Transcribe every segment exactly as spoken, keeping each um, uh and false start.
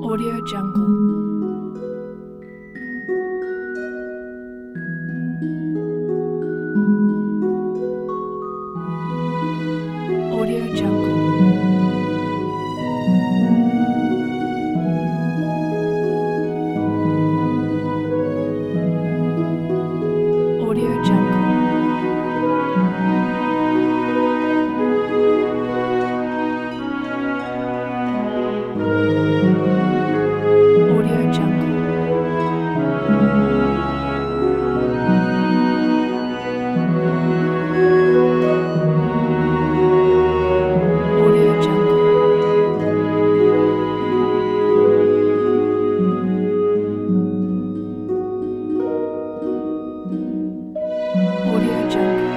Audio Jungle. Audio Jungle. Audio Jungle. Audio Jungle. Audio Jungle. Audio Jungle.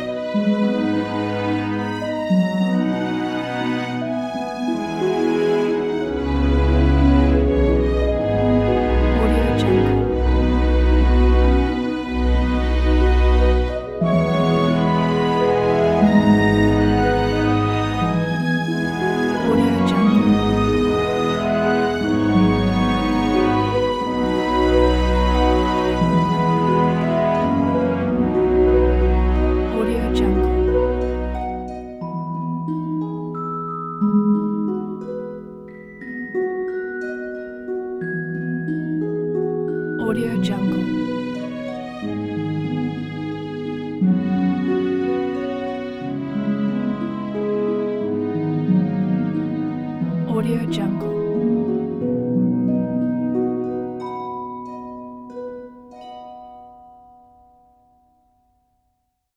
Audio Jungle. Audio Jungle. Audio Jungle. Audio Jungle. Audio Jungle.